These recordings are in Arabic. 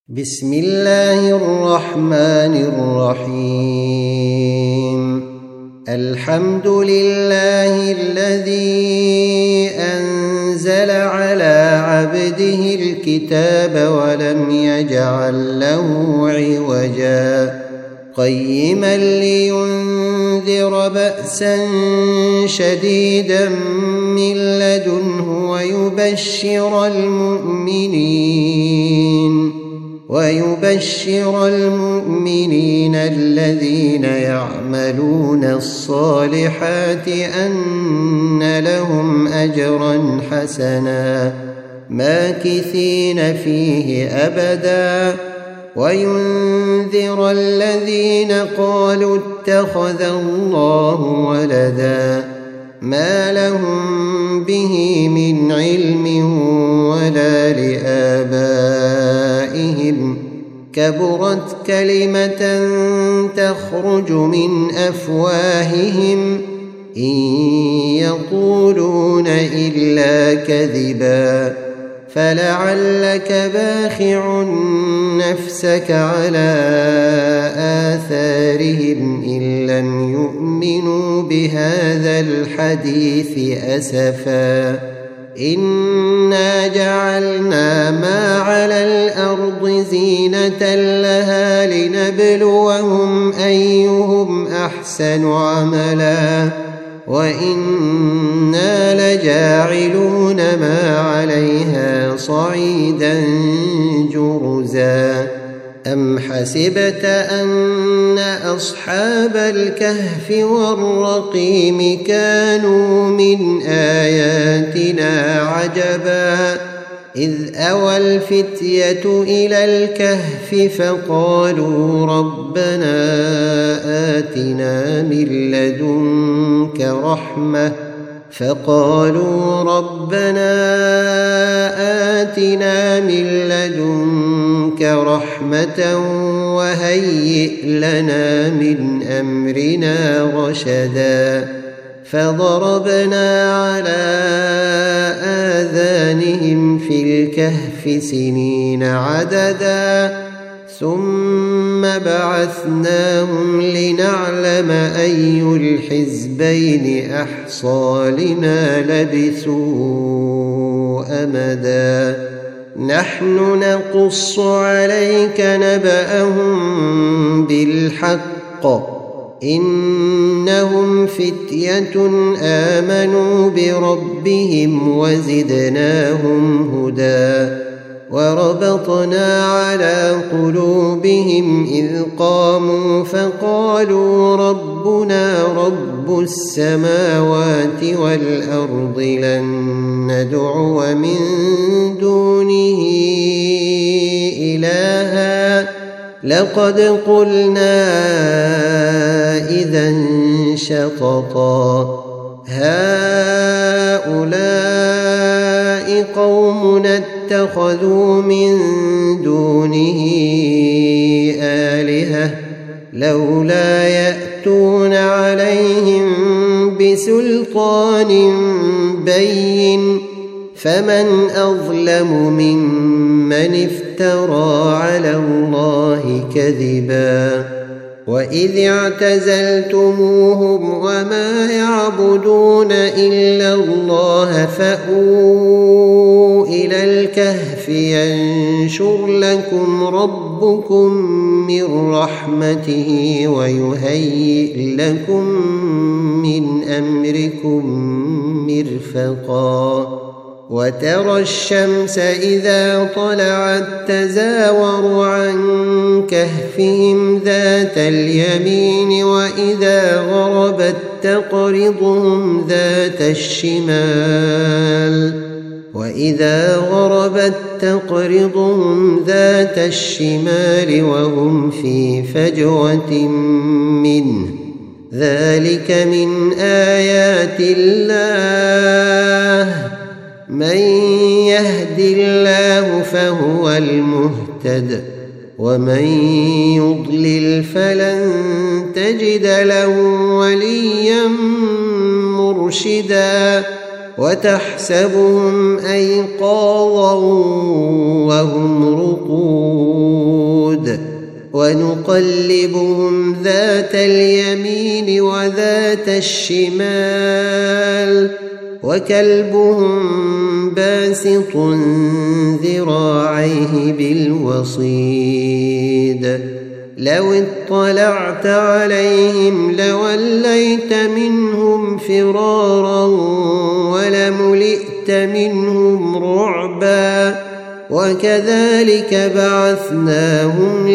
بسم الله الرحمن الرحيم الحمد لله الذي أنزل على عبده الكتاب ولم يجعل له عوجا قيما لينذر بأسا شديدا من لدنه ويبشر المؤمنين الذين يعملون الصالحات أن لهم أجرا حسنا ماكثين فيه أبدا وينذر الذين قالوا اتخذ الله ولدا ما لهم به من علم ولا لآبائهم كبرت كلمة تخرج من أفواههم إن يقولون إلا كذبا فلعلك باخع نفسك على آثارهم إن لم يؤمنوا بهذا الحديث أسفا إنا جعلنا ما على الأرض زينة لها لنبلوهم أيهم أحسن عملا وإنا لجاعلون ما عليها صعيدا جرزا أم حسبت أن أصحاب الكهف والرقيم كانوا من آياتنا عجبا إذ أوى الفتية إلى الكهف فقالوا ربنا آتنا من لدنك رحمة وهيئ لنا من أمرنا رشدا فضربنا على آذانهم في الكهف سنين عددا ثم بعثناهم لنعلم أي الحزبين أحصى لما لبثوا أمدا نحن نقص عليك نبأهم بالحق إنهم فتية آمنوا بربهم وزدناهم هدى وربطنا على قلوبهم إذ قاموا فقالوا ربنا رب السماوات والأرض لن ندعو من دونه إلها لقد قلنا إذا شططا هؤلاء قومنا اتخذوا من دونه آلهة لولا يأتون عليهم بسلطان بين فمن أظلم ممن افترى على الله كذبا وإذ اعتزلتموهم وما يعبدون إلا الله فأووا إلى الكهف ينشر لكم ربكم من رحمته ويهيئ لكم من أمركم مرفقا وترى الشمس إذا طلعت تزاور عن كهفهم ذات اليمين وإذا غربت تقرضهم ذات الشمال وهم في فجوة منه ذلك من آيات الله من يهد الله فهو المهتد ومن يضلل فلن تجد له وليا مرشدا وتحسبهم أيقاظا وهم رقود ونقلبهم ذات اليمين وذات الشمال وكلبهم باسط ذراعيه بالوصيد لو اطلعت عليهم لوليت منهم فرارا ولملئت منهم رعبا وكذلك بعثناهم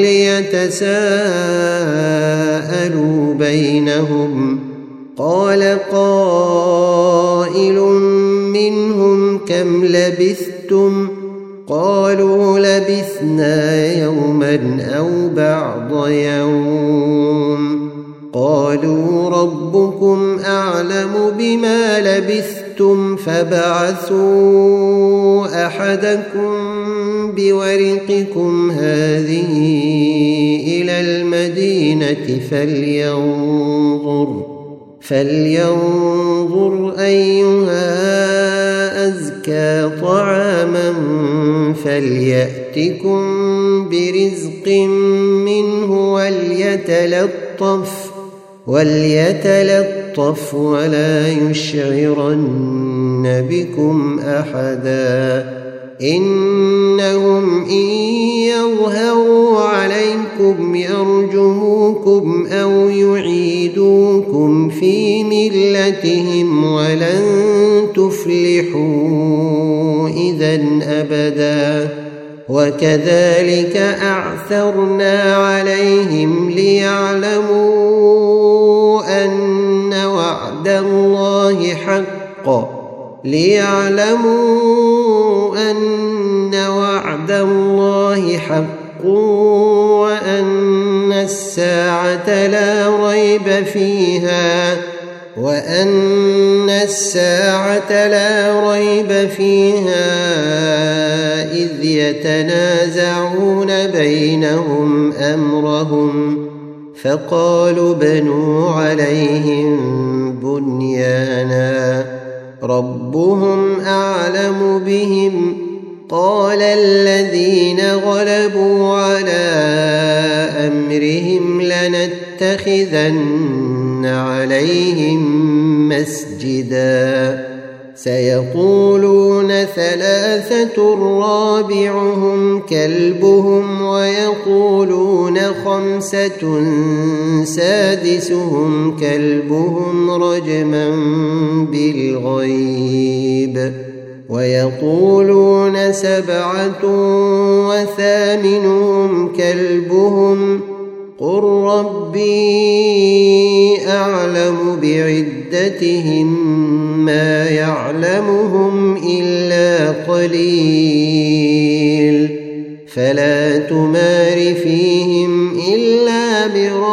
ليتساءلوا بينهم قال قائل منهم كم لبثتم قالوا لبثنا يوما أو بعض يوم قالوا ربكم أعلم بما لبثتم فابعثوا أحدكم بورقكم هذه إلى المدينة فلينظر أيها أزكى طعاما فليأتكم برزق منه وليتلطف ولا يشعرن بكم أحدا إنهم إن يظهروا عليكم يرجموكم أو يعيدوكم في ملتهم ولن تفلحوا إذن أبدا وكذلك أعثرنا عليهم ليعلموا أن وعد الله حق وأن الساعة لا ريب فيها إذ يتنازعون بينهم أمرهم فقالوا بنوا عليهم بنيانا ربهم أعلم بهم قال الذين غلبوا على أمرهم لنتخذن عليهم مسجدا سيقولون 3 رابعهم كلبهم ويقولون 5 سادسهم كلبهم رجما بالغيب ويقولون 7 وثامنهم كلبهم قل ربي أعلم بعدتهم ما يعلمهم إلا قليل فلا تمار فيهم إلا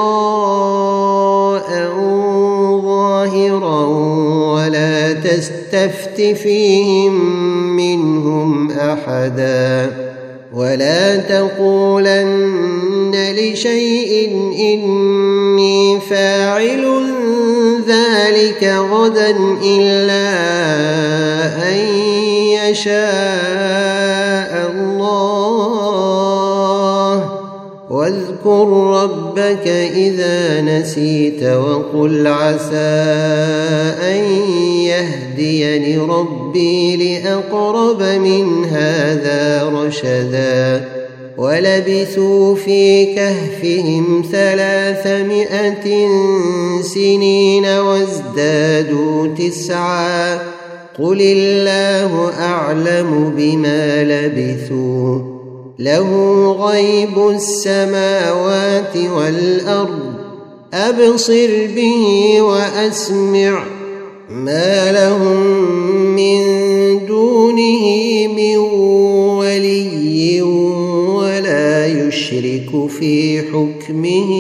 مراء ظاهرا ولا تستفت فيهم منهم أحدا ولا تقولن لشيء إني فاعل ذلك غدا إلا أن يشاء الله واذكر ربك إذا نسيت وقل عسى أن يهديني ربي لأقرب من هذا رشدا ولبثوا في كهفهم 300 سنين وازدادوا 9 قل الله أعلم بما لبثوا له غيب السماوات والأرض أبصر به وأسمع ما لهم من دونه من ولي ولا يشرك في حكمه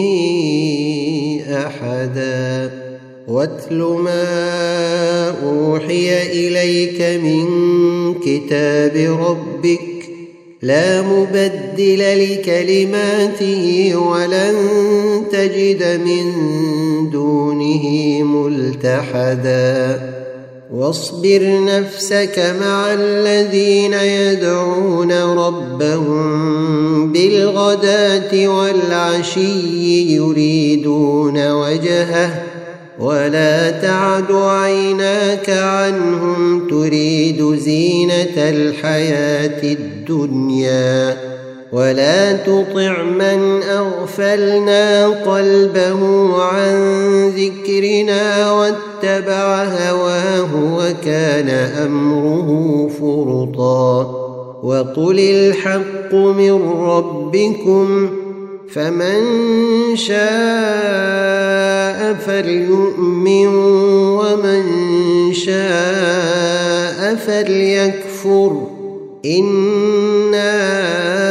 أحدا واتل ما أوحي إليك من كتاب ربك لا مبدل لكلماته ولن تجد من دونه ملتحدا واصبر نفسك مع الذين يدعون ربهم بالغداة والعشي يريدون وجهه ولا تعد عيناك عنهم تريد زينة الحياة الدنيا ولا تطع من أغفلنا قلبه عن ذكرنا واتبع هواه وكان أمره فرطا وقل الحق من ربكم فمن شاء فليؤمن ومن شاء فليكفر إنا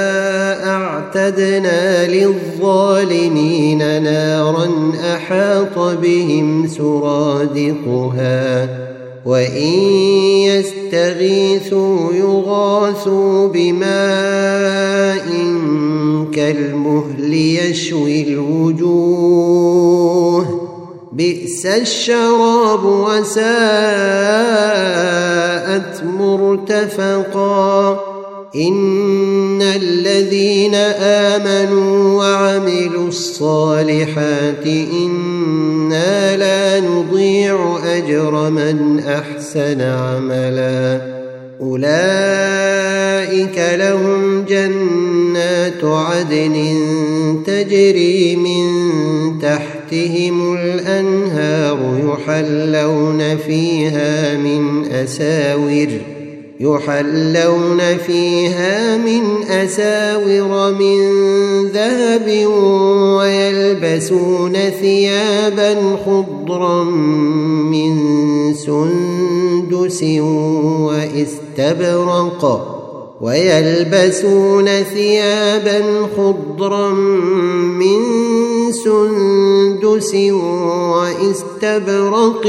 أعتدنا للظالمين نارا أحاط بهم سرادقها وإن يستغيثوا يغاثوا بماء كالمهل يشوي الوجوه بئس الشراب وساءت مرتفقا إن الذين آمنوا وعملوا الصالحات إنا لا نضيع أجر من أحسن عملا أولئك لهم جنات عدن تجري من تحتهم الأنهار يحلون فيها من أساور من ذهب ويلبسون ثيابا خضرا من سندس واستبرق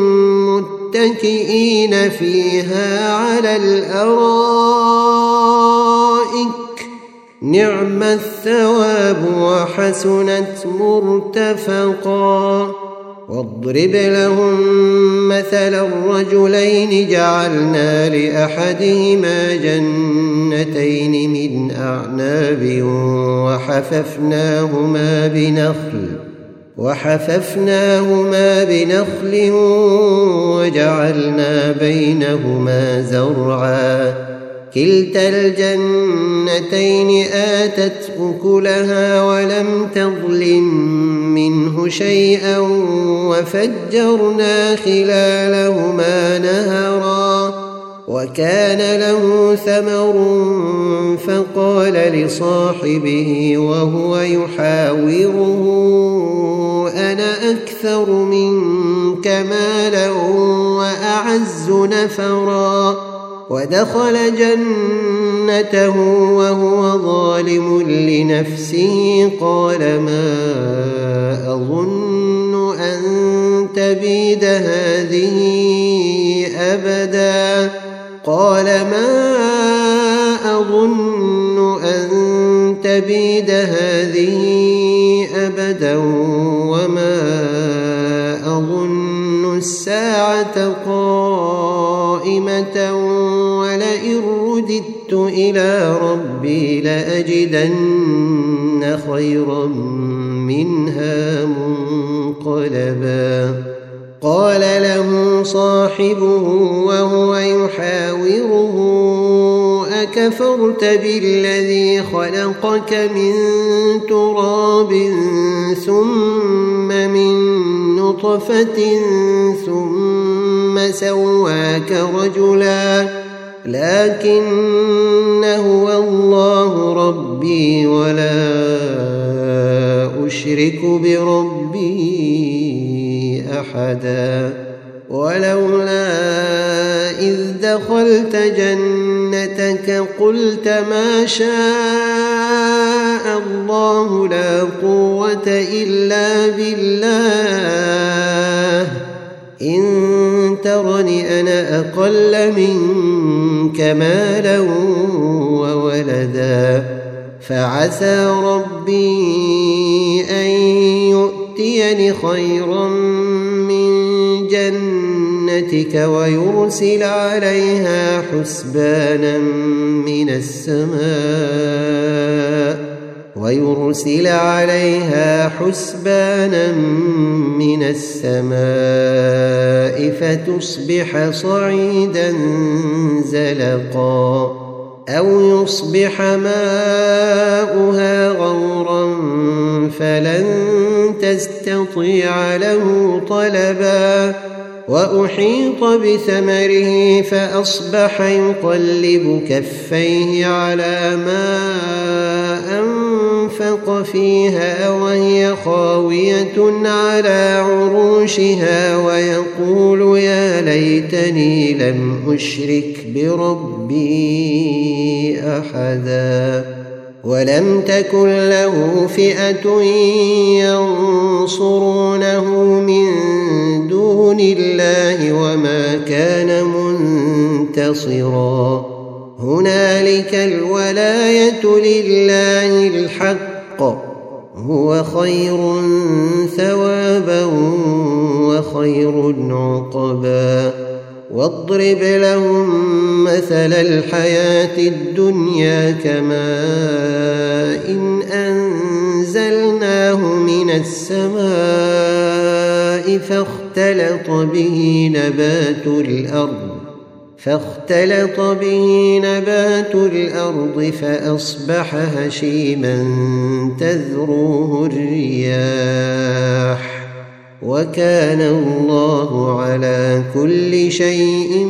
متكئين فيها على الأرائك نعم الثواب وحسنت مرتفقا واضرب لهم مثل الرجلين جعلنا لأحدهما جنتين من أعناب وحففناهما بنخل وجعلنا بينهما زرعا كلتا الجنتين آتت أكلها ولم تظلم منه شيئا وفجرنا خلالهما نهرا وكان له ثمر فقال لصاحبه وهو يحاوره أنا أكثر منك مالا وأعز نفرا ودخل جنته وهو ظالم لنفسه قال ما أظن أن تبيد هذه أبدا وما أظن الساعة قائمة ولئن رددت إلى ربي لأجدن خيرا منها منقلبا قال له صاحبه وهو يحاوره أكفرت بالذي خلقك من تراب ثم من نطفة ثم سواك رجلا لكن هو الله ربي ولا أشرك بربي أحدا ولولا إذ دخلت جنتك قلت ما شاء الله لا قوة إلا بالله إن ترني أنا أقل منك مالا وولدا فعسى ربي أن يؤتيني خيرا من جنتك ويرسل عليها حسبانا من السماء ويرسل عليها حسبانا من السماء فتصبح صعيدا زلقا أو يصبح ماؤها غورا فلن تستطيع له طلبا وأحيط بثمره فأصبح يقلب كفيه على ما أنفق فيها وهي خاوية على عروشها ويقول يا ليتني لم أشرك بربي أحدا ولم تكن له فئة ينصرونه من دون الله وما كان منتصرا هنالك الولاية لله الحق هو خير ثوابا وخير عقبا واضرب لهم مثل الحياة الدنيا كماء إن أنزلناه من السماء فاختلط به نبات الأرض فأصبح هشيما تذروه الرياح وكان الله على كل شيء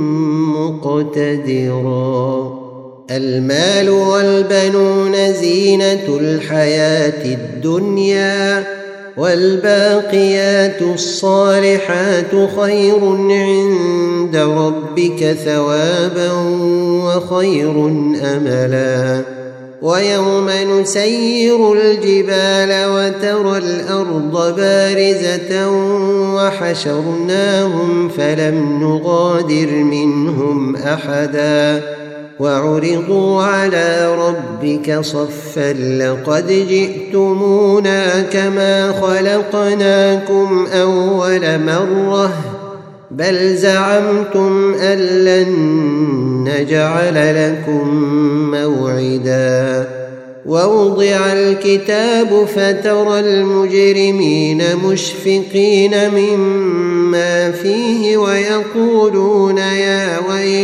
مقتدرا المال والبنون زينة الحياة الدنيا والباقيات الصالحات خير عند ربك ثوابا وخير أملا ويوم نسير الجبال وترى الأرض بارزة وحشرناهم فلم نغادر منهم أحدا وعرضوا على ربك صفا لقد جئتمونا كما خلقناكم أول مرة بل زعمتم أن لن نجعل لكم موعدا ووضع الكتاب فترى المجرمين مشفقين مما فيه ويقولون يا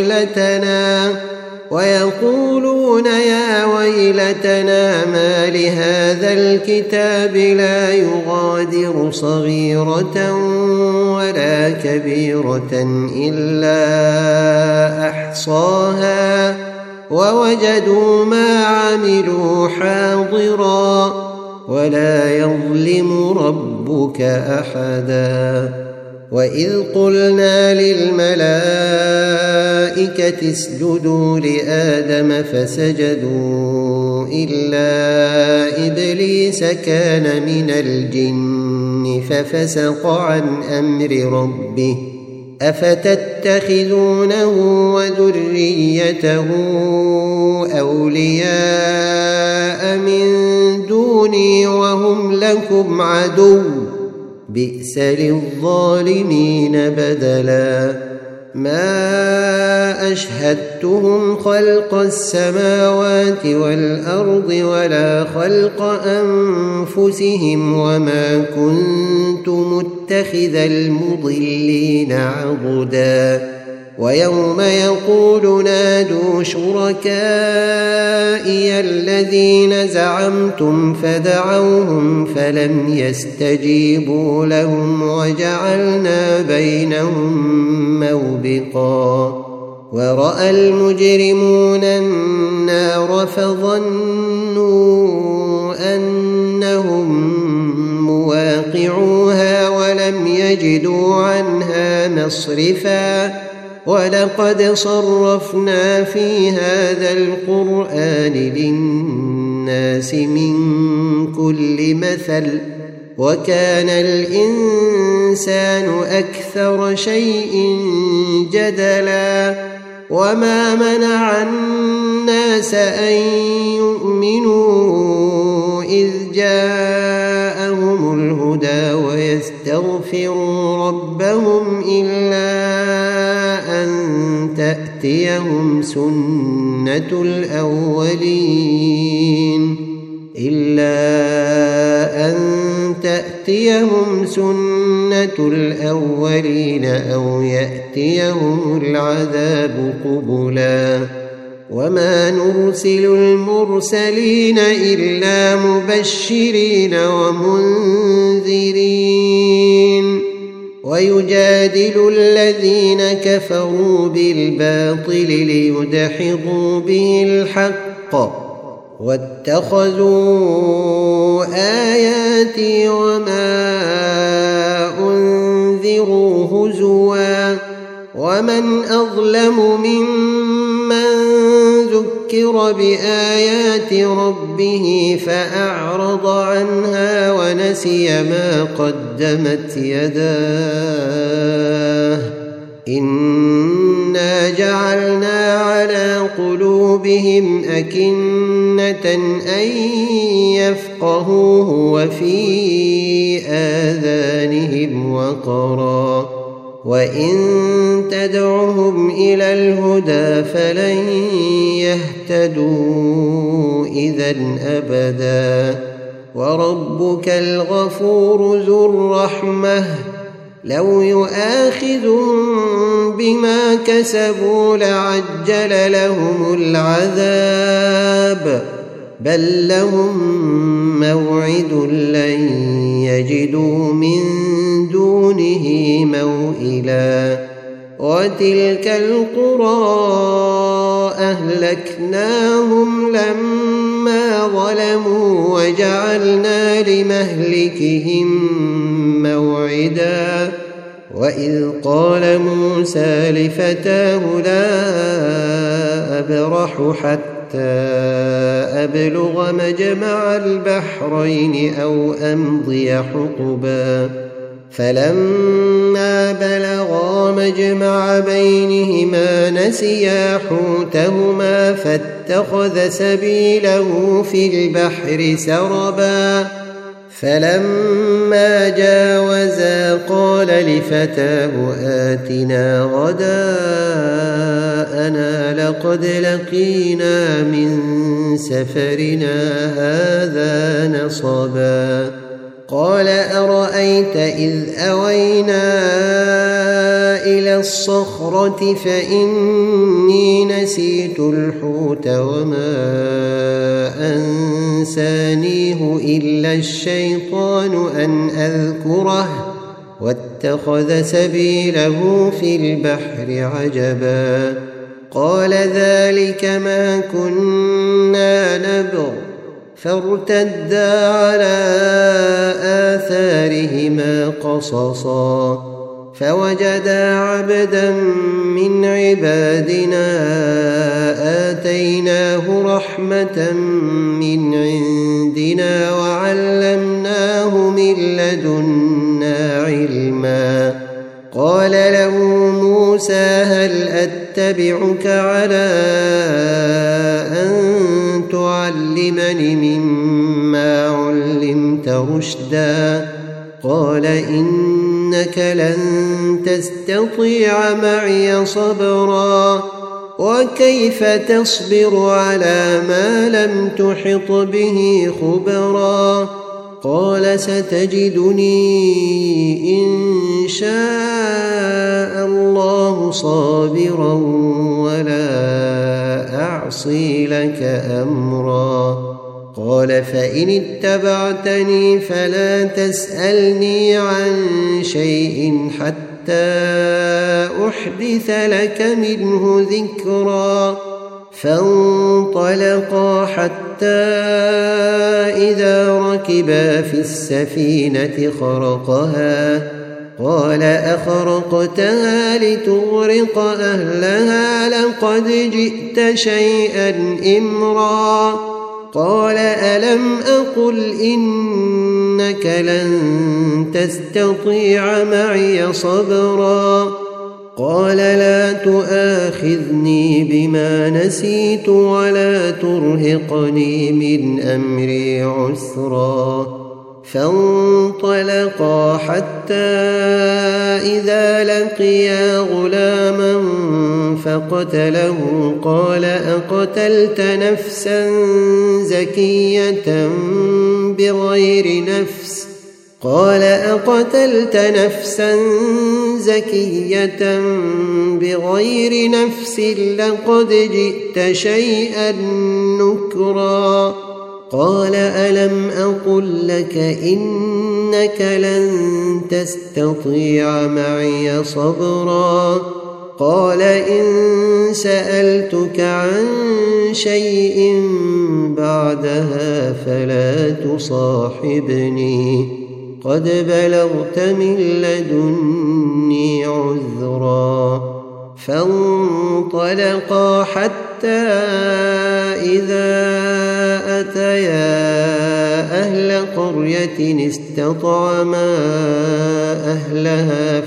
ويلتنا ما لهذا الكتاب لا يغادر صغيرة ولا كبيرة إلا أحصاها ووجدوا ما عملوا حاضرا ولا يظلم ربك أحدا وإذ قلنا للملائكة اسجدوا لآدم فسجدوا إلا إبليس كان من الجن ففسق عن أمر ربه أفتتخذونه وذريته أولياء من دوني وهم لكم عدو بئس للظالمين بدلا ما أشهدتهم خلق السماوات والأرض ولا خلق أنفسهم وما كنت متخذ المضلين عضدا ويوم يقول نادوا شركائي الذين زعمتم فدعوهم فلم يستجيبوا لهم وجعلنا بينهم موبقا ورأى المجرمون النار فظنوا أنهم مواقعوها ولم يجدوا عنها مصرفا ولقد صرفنا في هذا القرآن للناس من كل مثل وكان الإنسان أكثر شيء جدلا وما منع الناس أن يؤمنوا إذ جاءهم الهدى ويستغفروا ربهم إلا أن تأتيهم سنة الأولين إلا أن تأتيهم سنة الأولين أو يأتيهم العذاب قبلا وما نرسل المرسلين إلا مبشرين ومنذرين ويجادل الذين كفروا بالباطل ليدحضوا به الحق واتخذوا آياتي وما أنذروا هزوا ومن أظلم ممن ذكر بآيات ربه فأعرض عنها ونسي ما قدمت يداه إنا جعلنا على قلوبهم أكنة أن يفقهوه وفي آذانهم وقرا وإن تدعهم إلى الهدى فلن يهتدوا إذا أبدا وربك الغفور ذو الرحمة لو يؤاخذهم بما كسبوا لعجل لهم العذاب بل لهم موعد لن يجدوا من دونه موئلا وتلك القرى أهلكناهم لما ظلموا وجعلنا لمهلكهم موعدا وإذ قال موسى لفتاه لا أبرح حتى أبلغ مجمع البحرين أو أمضي حقبا فلما بلغا مجمع بينهما نسيا حوتهما فاتخذ سبيله في البحر سربا فلما جاوزا قال لفتاه آتنا غداءنا لقد لقينا من سفرنا هذا نصبا قال أرأيت إذ أوينا إلى الصخرة فإني نسيت الحوت وما أنسانيه إلا الشيطان أن أذكره واتخذ سبيله في البحر عجبا قال ذلك ما كنا نبغ فارتدا على آثارهما قصصا فوجدا عبدا من عبادنا آتيناه رحمة من عندنا وعلمناه من لدنا علما قال له موسى هل أتبعك على أن تعلمني مما علمت رشدا قال إنك لن تستطيع معي صبرا وكيف تصبر على ما لم تحط به خبرا قال ستجدني إن شاء الله صابرا ولا أعصي لك أمرا قال فإن اتبعتني فلا تسألني عن شيء حتى أحدث لك منه ذكرا فانطلقا حتى إذا ركبا في السفينة خرقها قال أخرقتها لتغرق أهلها لقد جئت شيئا إمرا قال ألم أقل إنك لن تستطيع معي صبرا قال لا تؤاخذني بما نسيت ولا ترهقني من أمري عسرا فانطلقا حتى إذا لقيا غلاما فقتله قال أقتلت نفسا زكية بغير نفس لقد جئت شيئا نكرا قال ألم أقل لك إنك لن تستطيع معي صبرا قال إن سألتك عن شيء بعدها فلا تصاحبني قد بلغت من لدني عذرا فانطلقا حتى إذا أتيا أهل قرية استطعما أهلها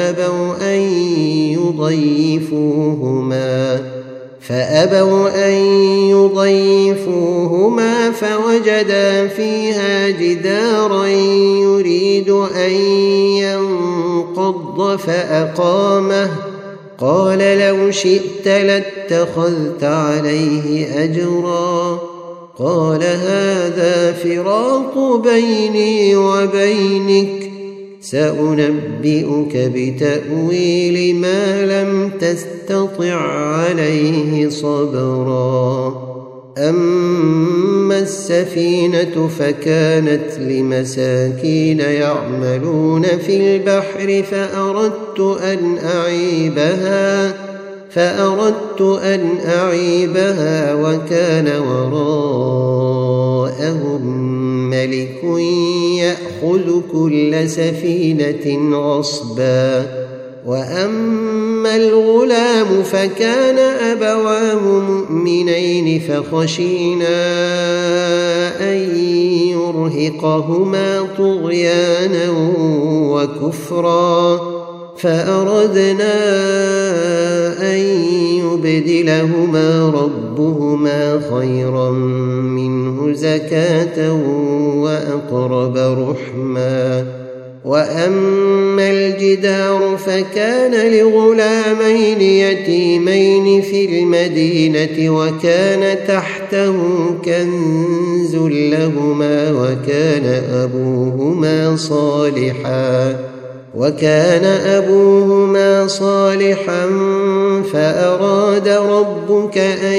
فأبوا أن يضيفوهما فوجدا فيها جدارا يريد أن ينقض فأقامه قال لو شئت لاتخذت عليه أجرا قال هذا فراق بيني وبينك سأنبئك بتأويل ما لم تستطع عليه صبرا أما السفينة فكانت لمساكين يعملون في البحر فأردت أن أعيبها وكان وراءهم ملك يأخذ كل سفينة غصبا وأما الغلام فكان أبواه مؤمنين فخشينا أن يرهقهما طغيانا وكفرا فأردنا أن يبدلهما ربهما خيرا منه زكاة وأقرب رحما وأما الجدار فكان لغلامين يتيمين في المدينة وكان تحته كنز لهما وكان أبوهما صالحا فأراد ربك أن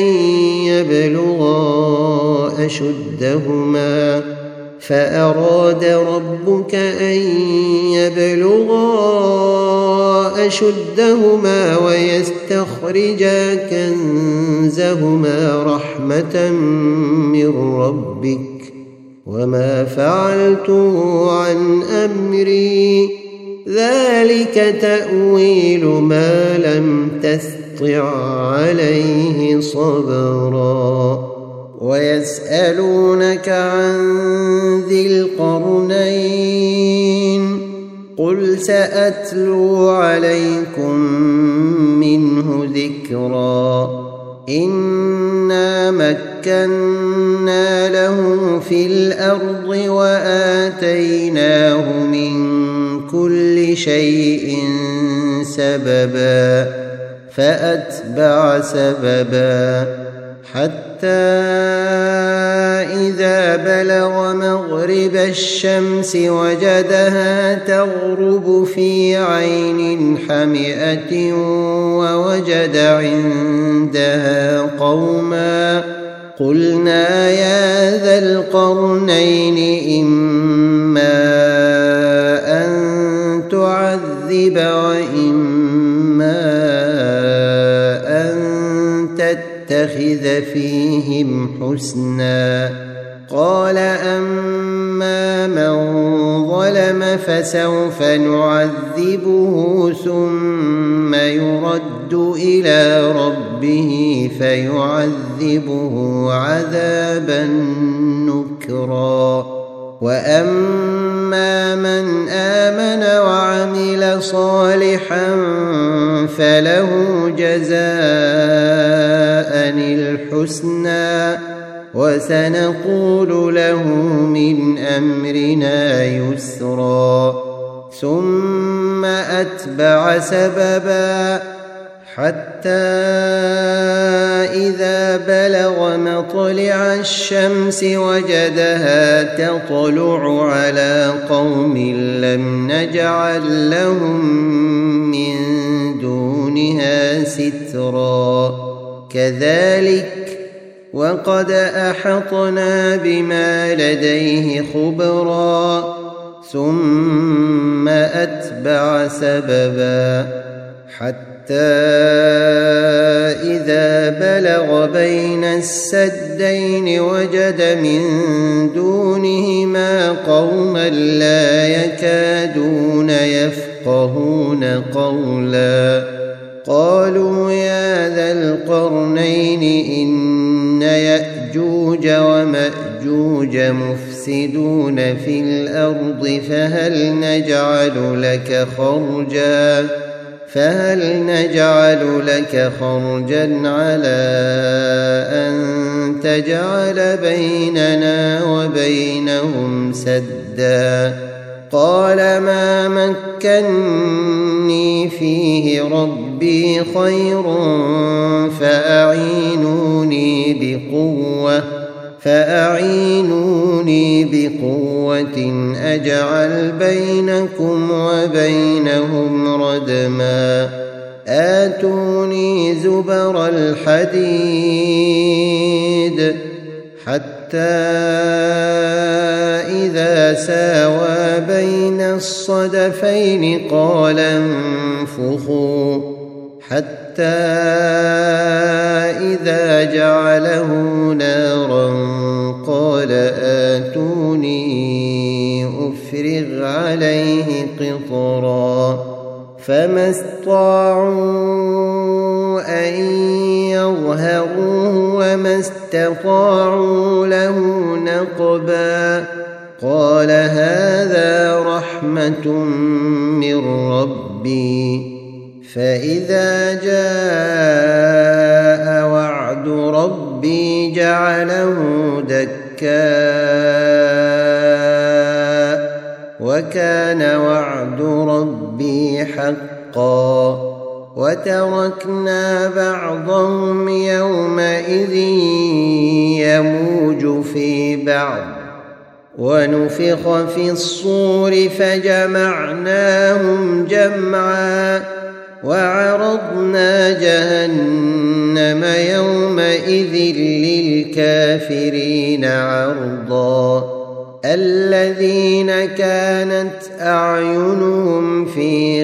يبلغا أشدهما ويستخرجا كنزهما رحمة من ربك وما فعلته عن أمري ذلك تأويل ما لم تستطع عليه صبرا ويسألونك عن ذي القرنين قل سأتلو عليكم منه ذكرا إنا مكنا له في الأرض وآتيناه من كل شيء سببا فأتبع سببا حتى إذا بلغ مغرب الشمس وجدها تغرب في عين حمئة ووجد عندها قوما قلنا يا ذا القرنين إما أن تعذب وإما أن تتخذ فيهم حسنا قال أما من ظلم فسوف نعذبه ثم يرد إلى ربه فيعذبه عذابا نكرا وأما من آمن وعمل صالحا فله جزاء الحسنى وسنقول له من أمرنا يسرا ثم أتبع سببا حتى إذا بلغ مطلع الشمس وجدها تطلع على قوم لم نجعل لهم من دونها سترا كذلك وقد أحطنا بما لديه خبرا ثم أتبع سببا حتى إذا بلغ بين السدين وجد من دونهما قوما لا يكادون يفقهون قولا قالوا يا ذا القرنين إن يأجوج ومأجوج مفسدون في الأرض فهل نجعل لك خرجا على أن تجعل بيننا وبينهم سدا قال ما مكني فيه ربي خير فأعينوني بقوة أجعل بينكم وبينهم ردما آتوني زبر الحديد حتى إذا ساوى بين الصدفين قال انفخوا حتى إذا جعله نارا قال آتوني أفرغ عليه قطرا فما استطاعوا أن يظهروه وما استطاعوا له نقبا قال هذا رحمة من ربي فإذا جاء وعد ربي جعله دكاء وكان وعد ربي حقا وتركنا بعضهم يومئذ يموج في بعض ونفخ في الصور فجمعناهم جمعا وعرضنا جهنم يومئذ للكافرين عرضا الذين كانت أعينهم في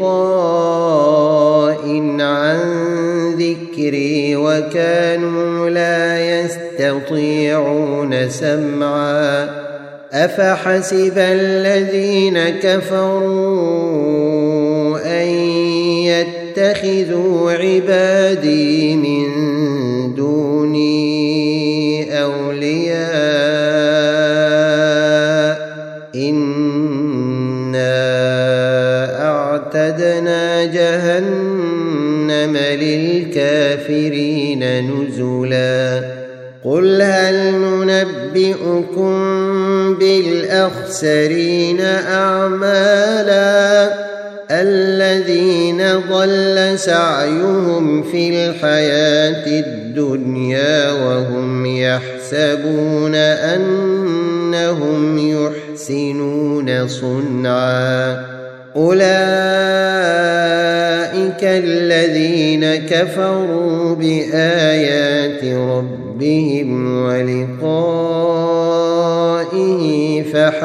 غطاء عن ذكري وكانوا لا يستطيعون سمعا أفحسب الذين كفروا أن يتخذوا عبادي من دوني أولياء إنا أعتدنا جهنم للكافرين نزلا قل هل ننبئكم بالأخسرين أعمالا الذين ضل سعيهم في الحياة الدنيا وهم يحسبون أنهم يحسنون صنعا أولئك الذين كفروا بآيات ربهم ولقائه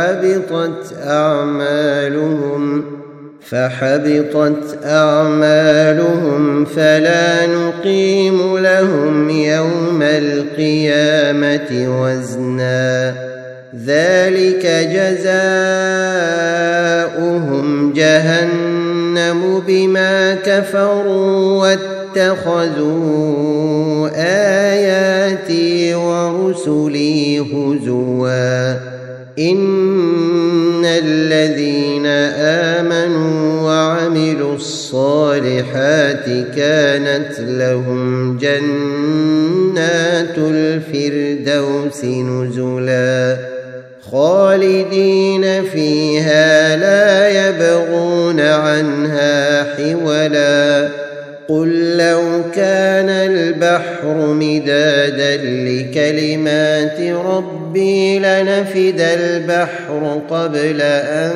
فحبطت أعمالهم فلا نقيم لهم يوم القيامة وزنا ذلك جزاؤهم جهنم بما كفروا واتخذوا آياتي ورسلي هزوا إن الذين آمنوا وعملوا الصالحات كانت لهم جنات الفردوس نزلا خالدين فيها لا يبغون عنها حولا قل لو كان البحر مدادا لكلمات ربي لنفد البحر قبل أن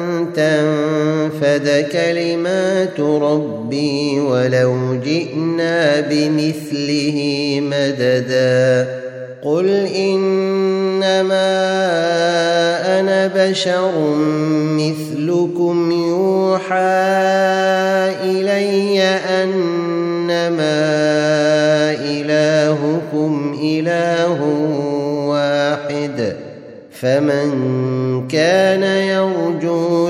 تنفد كلمات ربي ولو جئنا بمثله مددا قل إنما أنا بشر مثلكم يوحى إلي أنما إلهكم إله واحد فمن كان يرجو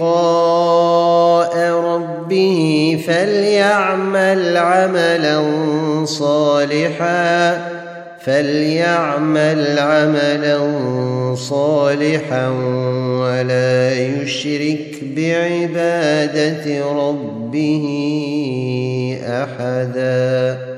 لقاء ربه فليعمل عملا صالحا ولا يشرك بعبادة ربه أحدا.